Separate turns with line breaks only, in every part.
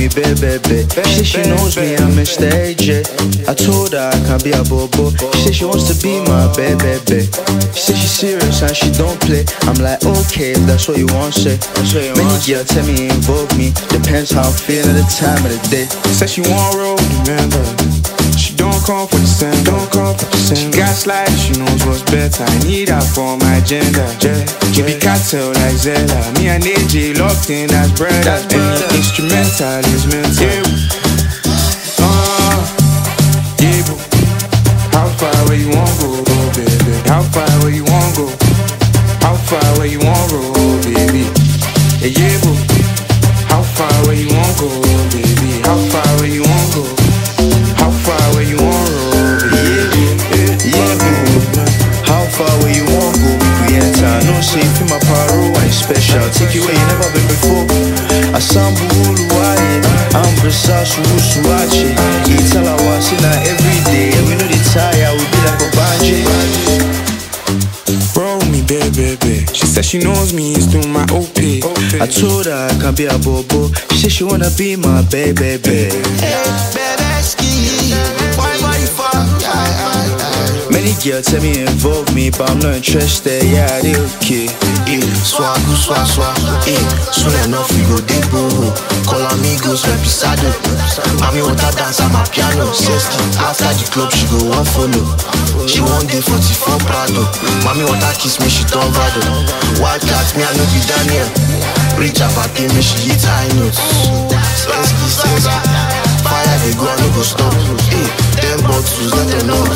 me, baby. She said she knows me, I'm Mr. AJ. I told her I can't be a bobo. She said she wants to be my baby. She said she's serious and she don't play. I'm like, okay, if that's what you want, say. Many girls tell me involve me. Depends how I'm feeling at the time of the day.
Said she want roll, remember. She don't come for the same, She gaslight, she knows what's better. I need her for my agenda. Keep it cartel like Zella. Me and AJ locked in as brothers. Any instrumental is mental. Yeah, boo. How far where you want go, baby? How far where you want go? How far where you want go, baby? Yeah, boo. How far where you want go, baby? How far where you want go? How far where you want go, baby?
Yeah, boo. How far where you want go? We enter. No safe in my paro, I ain't special. Take you where you never been before. Asambu Uluwaye, I'm Versace Usuache. Tell her what's in her every day. And we know the tire will be like a banjay.
Roll me, baby. She said she knows me, it's through my OP.
I told her I can't be a bobo. She said she wanna be my baby. Many girls tell me involve me, but I'm not interested. Yeah, they okay.
Swag, soon enough we go deepo. Call amigos, repisado. Mami water dance at my piano. Siesta, after the club she go one follow. She one day 44 Prado. Mami water kiss me, she turn Vado. Wildcat, me I know be Daniel. Reach up at me, she hit high notes. Sensky, fire they go, I no go stop. Them bottles, let them know.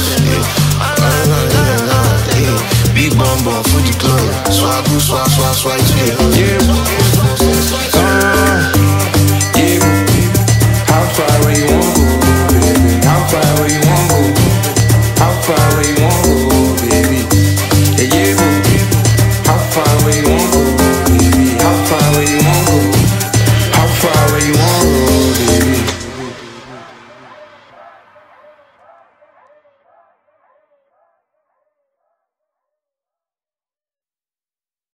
Big bomb for the club. Swag, to the